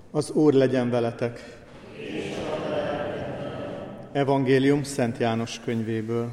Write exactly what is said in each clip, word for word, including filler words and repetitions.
Az Úr legyen veletek! Evangélium Szent János könyvéből.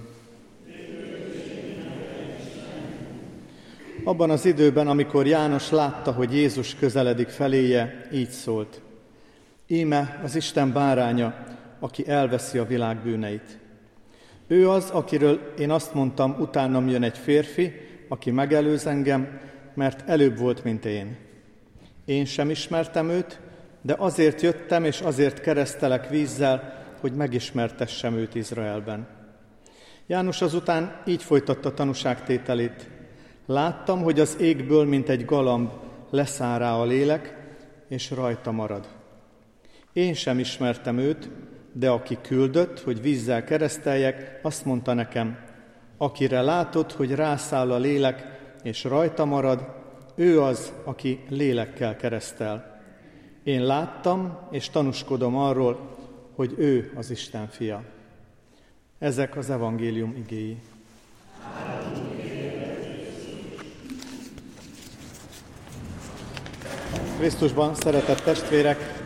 Abban az időben, amikor János látta, hogy Jézus közeledik feléje, így szólt: Íme az Isten báránya, aki elveszi a világ bűneit. Ő az, akiről én azt mondtam, utánam jön egy férfi, aki megelőz engem, mert előbb volt, mint én. Én sem ismertem őt, de azért jöttem, és azért keresztelek vízzel, hogy megismertessem őt Izraelben. János azután így folytatta tanúságtételét: Láttam, hogy az égből, mint egy galamb, leszáll rá a lélek, és rajta marad. Én sem ismertem őt, de aki küldött, hogy vízzel kereszteljek, azt mondta nekem: akire látod, hogy rászáll a lélek, és rajta marad, ő az, aki lélekkel keresztel. Én láttam, és tanúskodom arról, hogy ő az Isten fia. Ezek az evangélium igéi. Krisztusban szeretett testvérek,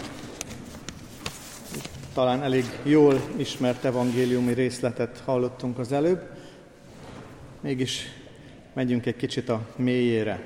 talán elég jól ismert evangéliumi részletet hallottunk az előbb, mégis megyünk egy kicsit a mélyére.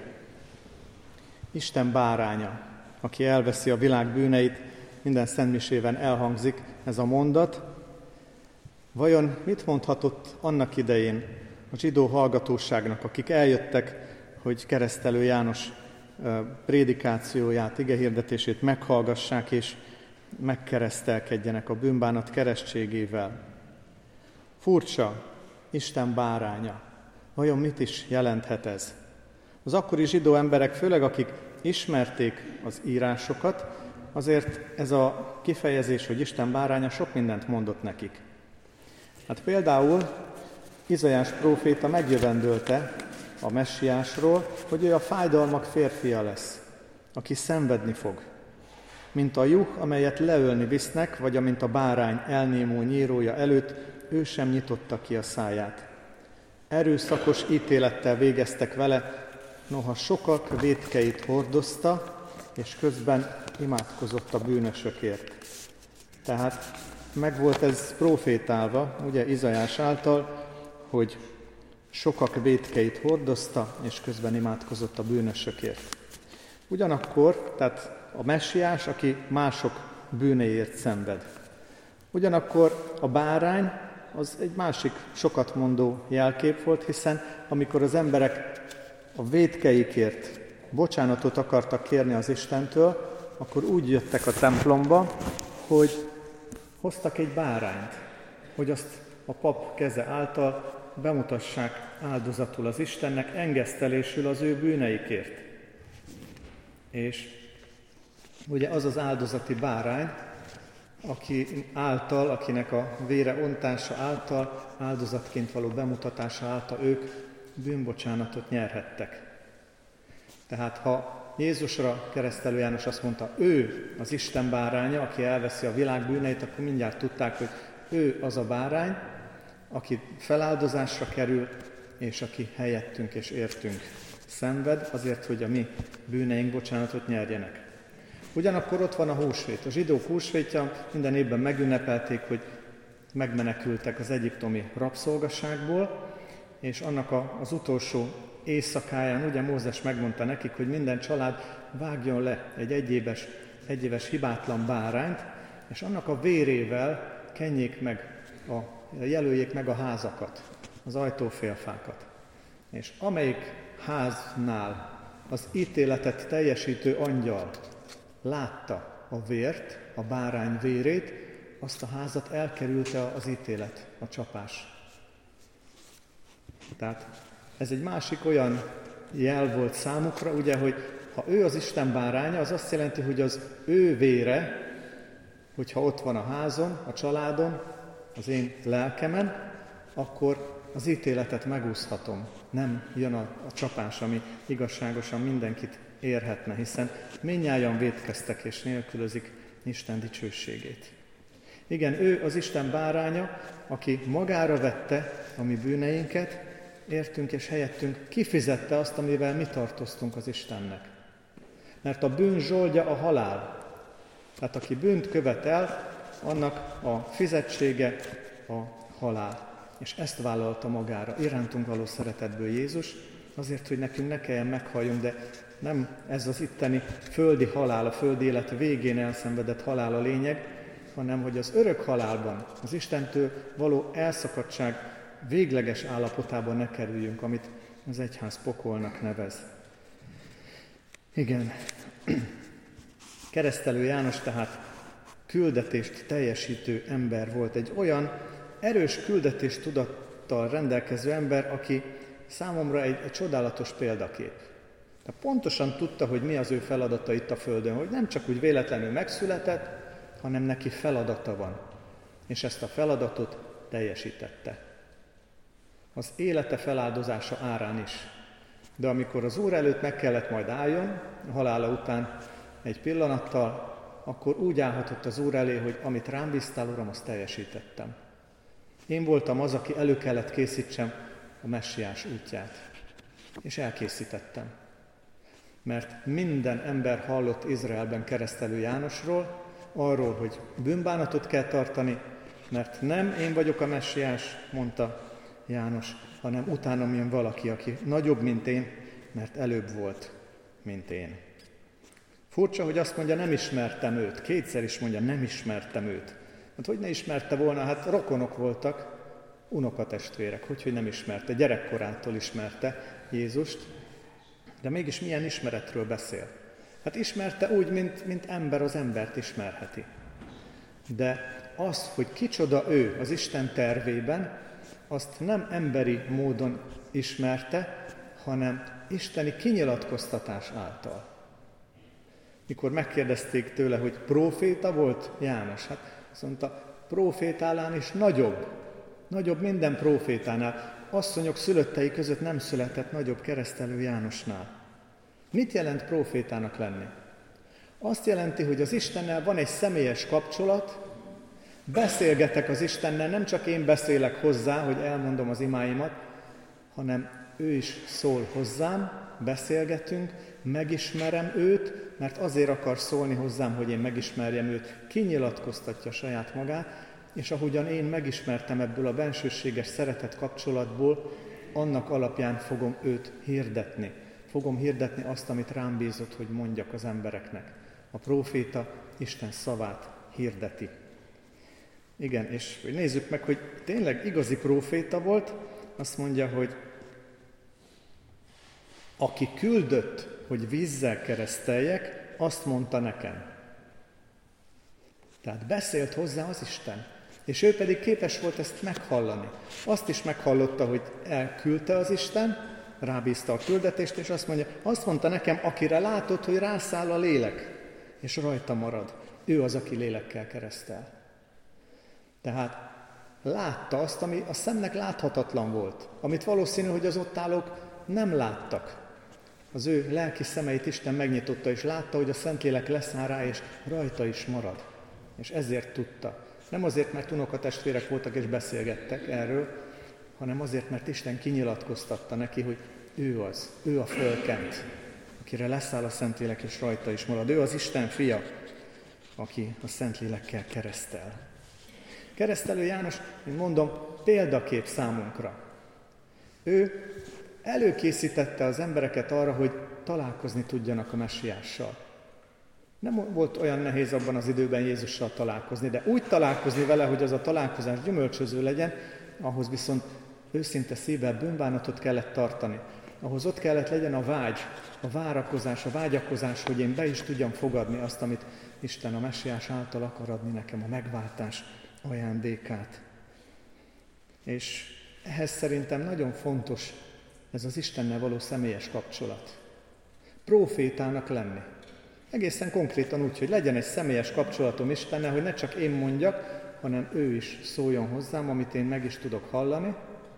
Isten báránya, aki elveszi a világ bűneit, minden szentmisében elhangzik ez a mondat. Vajon mit mondhatott annak idején a zsidó hallgatóságnak, akik eljöttek, hogy Keresztelő János prédikációját, igehirdetését meghallgassák és megkeresztelkedjenek a bűnbánat keresztségével? Furcsa, Isten báránya. Vajon mit is jelenthet ez? Az akkori zsidó emberek, főleg akik ismerték az írásokat, azért ez a kifejezés, hogy Isten báránya, sok mindent mondott nekik. Hát például Izaiás próféta megjövendölte a messiásról, hogy ő a fájdalmak férfia lesz, aki szenvedni fog. Mint a juh, amelyet leölni visznek, vagy amint a bárány elnémó nyírója előtt, ő sem nyitotta ki a száját. Erőszakos ítélettel végeztek vele, noha sokak vétkeit hordozta, és közben imádkozott a bűnösökért. Tehát megvolt ez profétálva, ugye Izaiás által, hogy sokak vétkeit hordozta, és közben imádkozott a bűnösökért. Ugyanakkor, tehát a messiás, aki mások bűnéért szenved. Ugyanakkor a bárány az egy másik sokat mondó jelkép volt, hiszen amikor az emberek a vétkeikért bocsánatot akartak kérni az Istentől, akkor úgy jöttek a templomba, hogy hoztak egy bárányt, hogy azt a pap keze által bemutassák áldozatul az Istennek, engesztelésül az ő bűneikért. És ugye az az áldozati bárány, aki által, akinek a vére ontása által, áldozatként való bemutatása által ők bűnbocsánatot nyerhettek. Tehát ha Jézusra Keresztelő János azt mondta, ő az Isten báránya, aki elveszi a világ bűneit, akkor mindjárt tudták, hogy ő az a bárány, aki feláldozásra kerül, és aki helyettünk és értünk szenved, azért, hogy a mi bűneink bocsánatot nyerjenek. Ugyanakkor ott van a húsvét. A zsidók húsvétja, minden évben megünnepelték, hogy megmenekültek az egyiptomi rabszolgaságból, és annak a, az utolsó éjszakáján ugye Mózes megmondta nekik, hogy minden család vágjon le egy egyéves, egyéves hibátlan bárányt, és annak a vérével kenjék meg, a, jelöljék meg a házakat, az ajtófélfákat. És amelyik háznál az ítéletet teljesítő angyal látta a vért, a bárány vérét, azt a házat elkerülte az ítélet, a csapás. Tehát ez egy másik olyan jel volt számukra, ugye, hogy ha ő az Isten báránya, az azt jelenti, hogy az ő vére, hogyha ott van a házon, a családon, az én lelkemen, akkor az ítéletet megúszhatom. Nem jön a, a csapás, ami igazságosan mindenkit érhetne, hiszen mindnyájan vétkeztek és nélkülözik Isten dicsőségét. Igen, ő az Isten báránya, aki magára vette a mi bűneinket, értünk és helyettünk kifizette azt, amivel mi tartoztunk az Istennek. Mert a bűn zsoldja a halál, Tehát aki bűnt követel, annak a fizetsége a halál. És ezt vállalta magára, irántunk való szeretetből Jézus, azért, hogy nekünk ne kelljen meghalljunk, de nem ez az itteni földi halál, a földi élet végén elszenvedett halál a lényeg, hanem hogy az örök halálban, az Istentől való elszakadtság végleges állapotában ne kerüljünk, amit az egyház pokolnak nevez. Igen, Keresztelő János tehát küldetést teljesítő ember volt, egy olyan erős küldetéstudattal rendelkező ember, aki számomra egy, egy csodálatos példakép. Tehát pontosan tudta, hogy mi az ő feladata itt a Földön, hogy nem csak úgy véletlenül megszületett, hanem neki feladata van. És ezt a feladatot teljesítette. Az élete feláldozása árán is. De amikor az Úr előtt meg kellett majd álljon, a halála után egy pillanattal, akkor úgy állhatott az Úr elé, hogy amit rám bíztál, Uram, azt teljesítettem. Én voltam az, aki elő kellett készítsem a messiás útját. És elkészítettem. Mert minden ember hallott Izraelben Keresztelő Jánosról, arról, hogy bűnbánatot kell tartani, mert nem én vagyok a messiás, mondta János, hanem utánam jön valaki, aki nagyobb, mint én, mert előbb volt, mint én. Furcsa, hogy azt mondja, nem ismertem őt. Kétszer is mondja, nem ismertem őt. Hát hogy ne ismerte volna? Hát rokonok voltak, unokatestvérek. Hogy, hogy nem ismerte? Gyerekkorától ismerte Jézust. De mégis milyen ismeretről beszél? Hát ismerte úgy, mint, mint ember az embert ismerheti. De az, hogy kicsoda ő az Isten tervében, azt nem emberi módon ismerte, hanem isteni kinyilatkoztatás által. Mikor megkérdezték tőle, hogy próféta volt János, hát azt mondta, prófétálán is nagyobb, nagyobb minden prófétánál. Asszonyok szülöttei között nem született nagyobb Keresztelő Jánosnál. Mit jelent prófétának lenni? Azt jelenti, hogy az Istennel van egy személyes kapcsolat, beszélgetek az Istennel, nem csak én beszélek hozzá, hogy elmondom az imáimat, hanem ő is szól hozzám, beszélgetünk, megismerem őt, mert azért akar szólni hozzám, hogy én megismerjem őt, kinyilatkoztatja saját magát, és ahogyan én megismertem ebből a bensőséges szeretet kapcsolatból, annak alapján fogom őt hirdetni. Fogom hirdetni azt, amit rám bízott, hogy mondjak az embereknek. A próféta Isten szavát hirdeti. Igen, és nézzük meg, hogy tényleg igazi próféta volt, azt mondja, hogy aki küldött, hogy vízzel kereszteljek, azt mondta nekem. Tehát beszélt hozzá az Isten, és ő pedig képes volt ezt meghallani. Azt is meghallotta, hogy elküldte az Isten, rábízta a küldetést, és azt mondja, azt mondta nekem, akire látod, hogy rászáll a lélek, és rajta marad. Ő az, aki lélekkel keresztel. Tehát látta azt, ami a szemnek láthatatlan volt, amit valószínű, hogy az ott állók nem láttak. Az ő lelki szemeit Isten megnyitotta, és látta, hogy a Szentlélek leszáll rá, és rajta is marad. És ezért tudta. Nem azért, mert unokatestvérek voltak és beszélgettek erről, hanem azért, mert Isten kinyilatkoztatta neki, hogy ő az, ő a fölkent, akire leszáll a Szentlélek, és rajta is marad. Ő az Isten fia, aki a Szentlélekkel keresztel. Keresztelő János, mint mondom, példakép számunkra. Ő előkészítette az embereket arra, hogy találkozni tudjanak a messiással. Nem volt olyan nehéz abban az időben Jézussal találkozni, de úgy találkozni vele, hogy az a találkozás gyümölcsöző legyen, ahhoz viszont őszinte szívvel bűnbánatot kellett tartani. Ahhoz ott kellett legyen a vágy, a várakozás, a vágyakozás, hogy én be is tudjam fogadni azt, amit Isten a messiás által akar adni nekem, a megváltás ajándékát. És ehhez szerintem nagyon fontos ez az Istennel való személyes kapcsolat. Prófétának lenni. Egészen konkrétan úgy, hogy legyen egy személyes kapcsolatom Istennel, hogy ne csak én mondjak, hanem ő is szóljon hozzám, amit én meg is tudok hallani,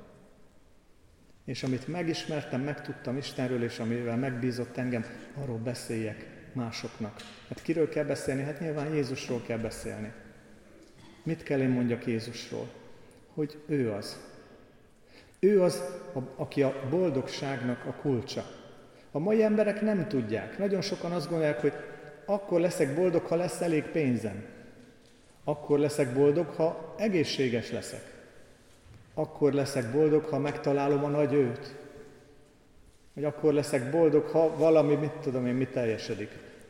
és amit megismertem, megtudtam Istenről, és amivel megbízott engem, arról beszéljek másoknak. Hát kiről kell beszélni? Hát nyilván Jézusról kell beszélni. Mit kell én mondjak Jézusról? Hogy ő az. Ő az, aki a boldogságnak a kulcsa. A mai emberek nem tudják. Nagyon sokan azt gondolják, hogy akkor leszek boldog, ha lesz elég pénzem. Akkor leszek boldog, ha egészséges leszek. Akkor leszek boldog, ha megtalálom a nagy őt. Vagy akkor leszek boldog, ha valami, mit tudom én, mit teljesedik.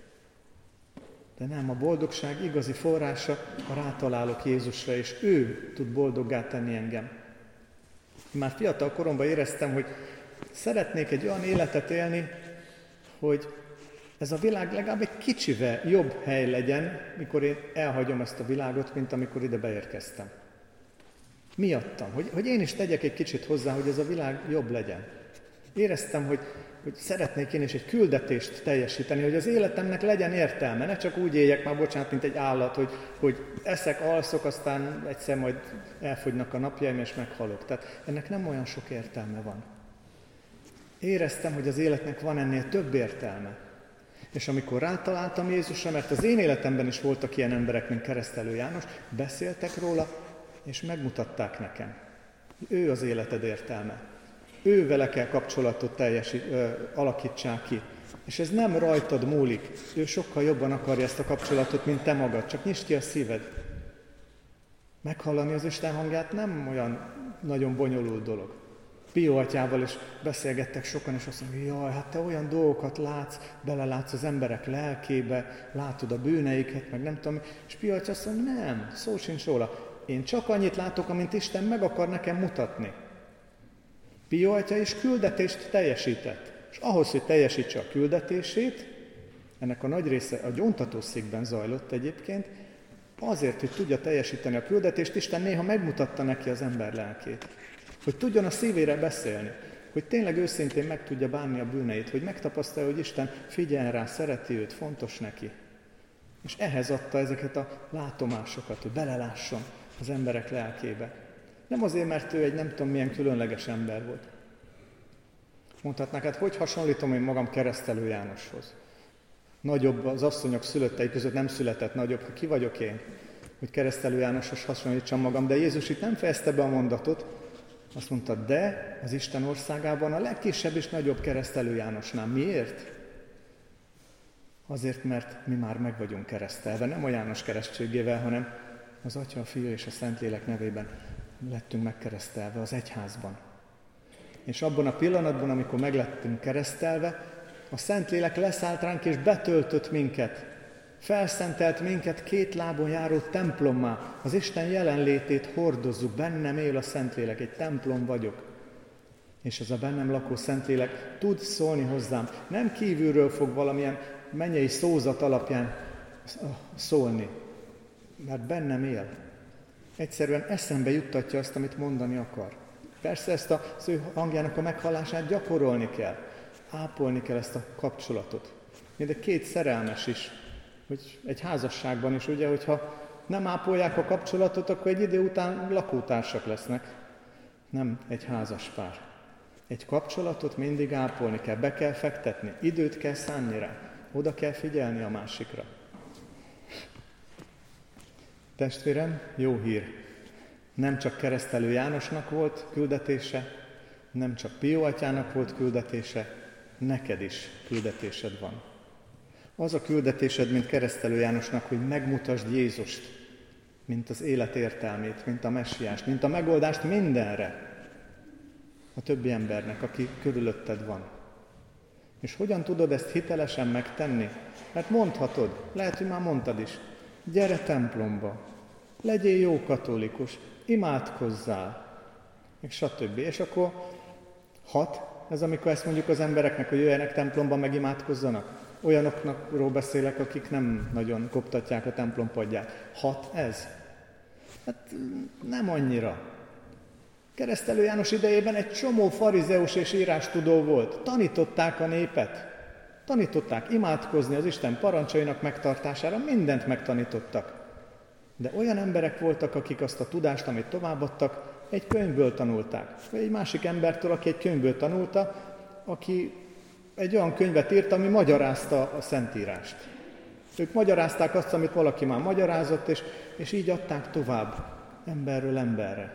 De nem, a boldogság igazi forrása, ha rátalálok Jézusra, és ő tud boldoggá tenni engem. Már fiatal koromban éreztem, hogy szeretnék egy olyan életet élni, hogy ez a világ legalább egy kicsivel jobb hely legyen, mikor én elhagyom ezt a világot, mint amikor ide beérkeztem. Miattam, hogy, hogy én is tegyek egy kicsit hozzá, hogy ez a világ jobb legyen. Éreztem, hogy, hogy szeretnék én is egy küldetést teljesíteni, hogy az életemnek legyen értelme, ne csak úgy éljek már, bocsánat, mint egy állat, hogy, hogy eszek, alszok, aztán egyszer majd elfogynak a napjaim, és meghalok. Tehát ennek nem olyan sok értelme van. Éreztem, hogy az életnek van ennél több értelme. És amikor rátaláltam Jézusra, mert az én életemben is voltak ilyen emberek, mint Keresztelő János, beszéltek róla, és megmutatták nekem. Ő az életed értelme. Ő vele kell kapcsolatot teljesi, ö, alakítsák ki. És ez nem rajtad múlik. Ő sokkal jobban akarja ezt a kapcsolatot, mint te magad. Csak nyisd ki a szíved. Meghallani az Isten hangját nem olyan nagyon bonyolult dolog. Pio atyával is beszélgettek sokan, és azt mondja, jaj, hát te olyan dolgokat látsz, belelátsz az emberek lelkébe, látod a bűneiket, meg nem tudom. És Pio atya azt mondja, nem, szó sincs róla. Én csak annyit látok, amint Isten meg akar nekem mutatni. Pio atya is küldetést teljesített. És ahhoz, hogy teljesítse a küldetését, ennek a nagy része a gyóntatószékben zajlott egyébként, azért, hogy tudja teljesíteni a küldetést, Isten néha megmutatta neki az ember lelkét. Hogy tudjon a szívére beszélni, hogy tényleg őszintén meg tudja bánni a bűneit, hogy megtapasztalja, hogy Isten figyel rá, szereti őt, fontos neki. És ehhez adta ezeket a látomásokat, hogy belelásson az emberek lelkébe. Nem azért, mert ő egy nem tudom milyen különleges ember volt. Mondhatnák, hát hogy hasonlítom én magam Keresztelő Jánoshoz? Nagyobb az asszonyok szülöttei között nem született nagyobb, ki vagyok én, hogy Keresztelő Jánoshoz hasonlítsam magam, de Jézus itt nem fejezte be a mondatot, azt mondta, de az Isten országában a legkisebb és nagyobb Keresztelő Jánosnál. Miért? Azért, mert mi már meg vagyunk keresztelve, nem a János keresztségével, hanem az Atya, a Fia és a Szentlélek nevében lettünk megkeresztelve az egyházban. És abban a pillanatban, amikor meglettünk keresztelve, a Szentlélek leszállt ránk és betöltött minket. Felszentelt minket két lábon járó templommá. Az Isten jelenlétét hordozzuk, bennem él a Szentlélek, egy templom vagyok. És ez a bennem lakó Szentlélek tud szólni hozzám. Nem kívülről fog valamilyen mennyei szózat alapján szólni, mert bennem él. Egyszerűen eszembe juttatja azt, amit mondani akar. Persze ezt az ő hangjának a meghallását gyakorolni kell, ápolni kell ezt a kapcsolatot. De két szerelmes is, hogy egy házasságban is, ugye, hogyha nem ápolják a kapcsolatot, akkor egy idő után lakótársak lesznek, nem egy házas pár. Egy kapcsolatot mindig ápolni kell, be kell fektetni, időt kell szánni rá, oda kell figyelni a másikra. Testvérem, jó hír! Nem csak Keresztelő Jánosnak volt küldetése, nem csak Pio atyának volt küldetése, neked is küldetésed van. Az a küldetésed, mint Keresztelő Jánosnak, hogy megmutasd Jézust, mint az élet értelmét, mint a messiást, mint a megoldást mindenre a többi embernek, aki körülötted van. És hogyan tudod ezt hitelesen megtenni? Mert mondhatod, lehet, hogy már mondtad is, gyere templomba, legyél jó katolikus, imádkozzál, és stb. És akkor hat, ez amikor ezt mondjuk az embereknek, hogy jöjjenek templomba, meg imádkozzanak. Olyanokról beszélek, akik nem nagyon koptatják a templom padját. Hat ez? Hát nem annyira. Keresztelő János idejében egy csomó farizeus és írástudó volt. Tanították a népet. Tanították imádkozni az Isten parancsainak megtartására, mindent megtanítottak. De olyan emberek voltak, akik azt a tudást, amit továbbadtak, egy könyvből tanulták. Vagy egy másik embertől, aki egy könyvből tanulta, aki egy olyan könyvet írt, ami magyarázta a Szentírást. Ők magyarázták azt, amit valaki már magyarázott, és, és így adták tovább, emberről emberre.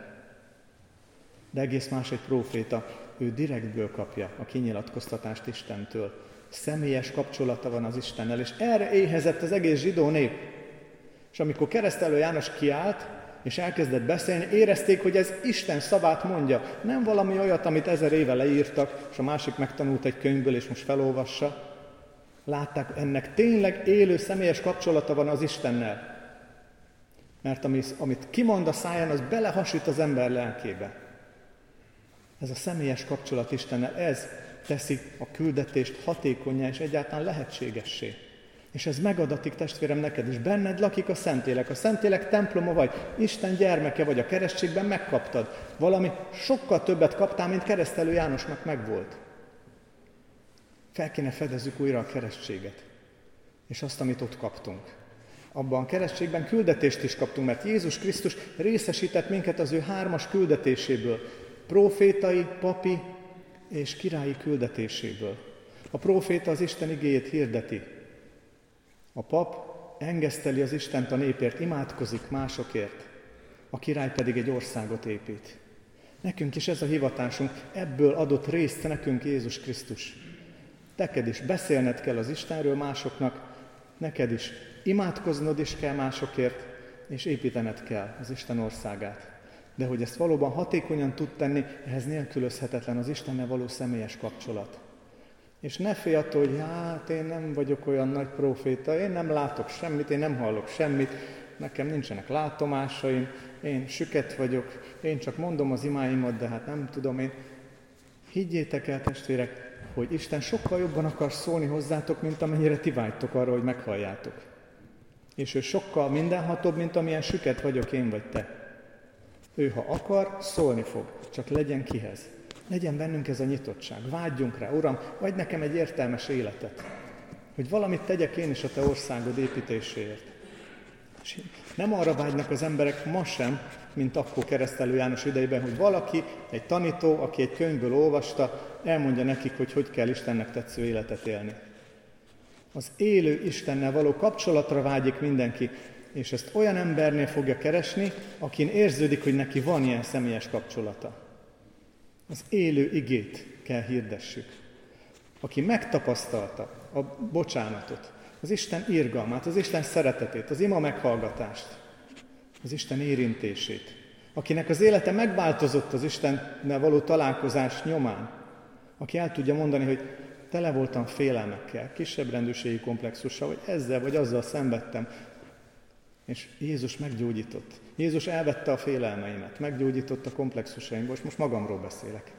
De egész más egy próféta, ő direktből kapja a kinyilatkoztatást Istentől. Személyes kapcsolata van az Istennel, és erre éhezett az egész zsidó nép. És amikor Keresztelő János kiállt, és elkezdett beszélni, érezték, hogy ez Isten szavát mondja. Nem valami olyat, amit ezer éve leírtak, és a másik megtanult egy könyvből, és most felolvassa. Látták, ennek tényleg élő, személyes kapcsolata van az Istennel. Mert amit kimond a száján, az belehasít az ember lelkébe. Ez a személyes kapcsolat Istennel, ez teszi a küldetést hatékonnyá és egyáltalán lehetségessé. És ez megadatik, testvérem, neked is. Benned lakik a Szentlélek. A Szentlélek temploma vagy, Isten gyermeke vagy, a keresztségben megkaptad. Valami sokkal többet kaptál, mint Keresztelő Jánosnak megvolt. Fel kéne fedezzük újra a keresztséget. És azt, amit ott kaptunk. Abban a keresztségben küldetést is kaptunk, mert Jézus Krisztus részesített minket az ő hármas küldetéséből. Profétai, papi és királyi küldetéséből. A próféta az Isten igéjét hirdeti. A pap engeszteli az Istent a népért, imádkozik másokért. A király pedig egy országot épít. Nekünk is ez a hivatásunk, ebből adott részt nekünk Jézus Krisztus. Neked is beszélned kell az Istenről másoknak, neked is imádkoznod is kell másokért, és építened kell az Isten országát. De hogy ezt valóban hatékonyan tud tenni, ehhez nélkülözhetetlen az Istennel való személyes kapcsolat. És ne félj attól, hogy hát én nem vagyok olyan nagy próféta, én nem látok semmit, én nem hallok semmit, nekem nincsenek látomásaim, én süket vagyok, én csak mondom az imáimat, de hát nem tudom én. Higgyétek el, testvérek, hogy Isten sokkal jobban akar szólni hozzátok, mint amennyire ti vágytok arra, hogy meghalljátok. És ő sokkal mindenhatóbb, mint amilyen süket vagyok én vagy te. Ő, ha akar, szólni fog, csak legyen kihez. Legyen bennünk ez a nyitottság, vágyjunk rá, Uram, adj nekem egy értelmes életet, hogy valamit tegyek én is a te országod építéséért. És nem arra vágynak az emberek ma sem, mint akkor Keresztelő János idejében, hogy valaki, egy tanító, aki egy könyvből olvasta, elmondja nekik, hogy hogy kell Istennek tetsző életet élni. Az élő Istennel való kapcsolatra vágyik mindenki, és ezt olyan embernél fogja keresni, akin érződik, hogy neki van ilyen személyes kapcsolata. Az élő igét kell hirdessük. Aki megtapasztalta a bocsánatot, az Isten irgalmát, az Isten szeretetét, az ima meghallgatást, az Isten érintését, akinek az élete megváltozott az Istennel való találkozás nyomán, aki el tudja mondani, hogy tele voltam félelmekkel, kisebb rendőrségi komplexussal, vagy ezzel vagy azzal szenvedtem, és Jézus meggyógyított. Jézus elvette a félelmeimet, meggyógyított a komplexusaimból, és most magamról beszélek.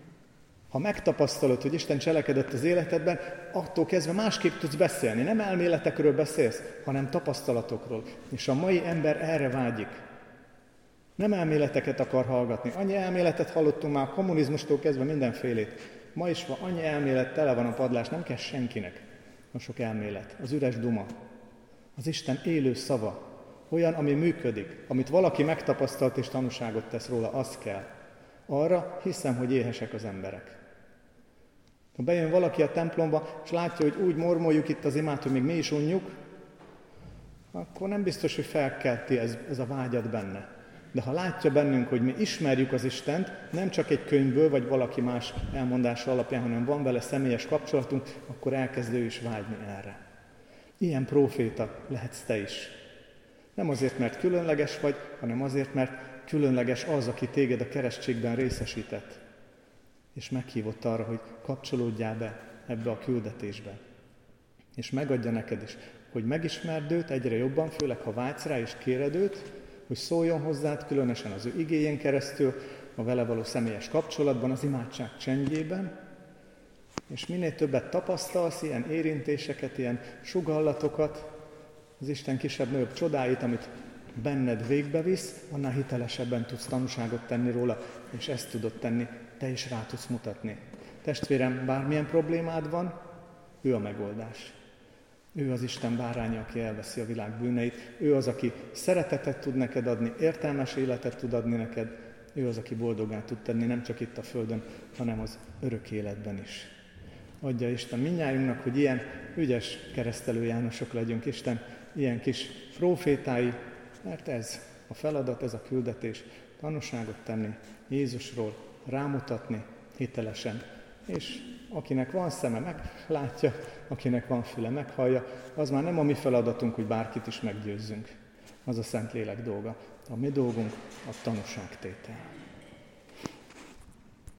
Ha megtapasztalod, hogy Isten cselekedett az életedben, attól kezdve másképp tudsz beszélni. Nem elméletekről beszélsz, hanem tapasztalatokról. És a mai ember erre vágyik. Nem elméleteket akar hallgatni. Annyi elméletet hallottunk már a kommunizmustól kezdve mindenfélét. Ma is van annyi elmélet, tele van a padlás, nem kell senkinek. A sok elmélet, az üres duma. Az Isten élő szava. Olyan, ami működik, amit valaki megtapasztalt és tanúságot tesz róla, az kell. Arra hiszem, hogy éhesek az emberek. Ha bejön valaki a templomba, és látja, hogy úgy mormoljuk itt az imát, hogy még mi is unjuk, akkor nem biztos, hogy felkelti ez, ez a vágyat benne. De ha látja bennünk, hogy mi ismerjük az Istent, nem csak egy könyvből, vagy valaki más elmondása alapján, hanem van vele személyes kapcsolatunk, akkor elkezd ő is vágyni erre. Ilyen próféta lehetsz te is. Nem azért, mert különleges vagy, hanem azért, mert különleges az, aki téged a keresztségben részesített, és meghívott arra, hogy kapcsolódjál be ebbe a küldetésbe. És megadja neked is, hogy megismerd őt egyre jobban, főleg ha vágysz rá és kéred őt, hogy szóljon hozzád, különösen az ő igéjén keresztül, a vele való személyes kapcsolatban, az imádság csendjében, és minél többet tapasztalsz, ilyen érintéseket, ilyen sugallatokat, az Isten kisebb-nagyobb csodáit, amit benned végbevisz, annál hitelesebben tudsz tanúságot tenni róla, és ezt tudod tenni, te is rá tudsz mutatni. Testvérem, bármilyen problémád van, ő a megoldás. Ő az Isten báránya, aki elveszi a világ bűneit. Ő az, aki szeretetet tud neked adni, értelmes életet tud adni neked. Ő az, aki boldogá tud tenni, nem csak itt a földön, hanem az örök életben is. Adja Isten mindnyájunknak, hogy ilyen ügyes Keresztelő Jánosok legyünk, Isten ilyen kis prófétái, mert ez a feladat, ez a küldetés, tanúságot tenni Jézusról, rámutatni hitelesen, és akinek van szeme, meglátja, akinek van füle, meghallja. Az már nem a mi feladatunk, hogy bárkit is meggyőzzünk. Az a Szentlélek dolga. A mi dolgunk a tanúságtétel.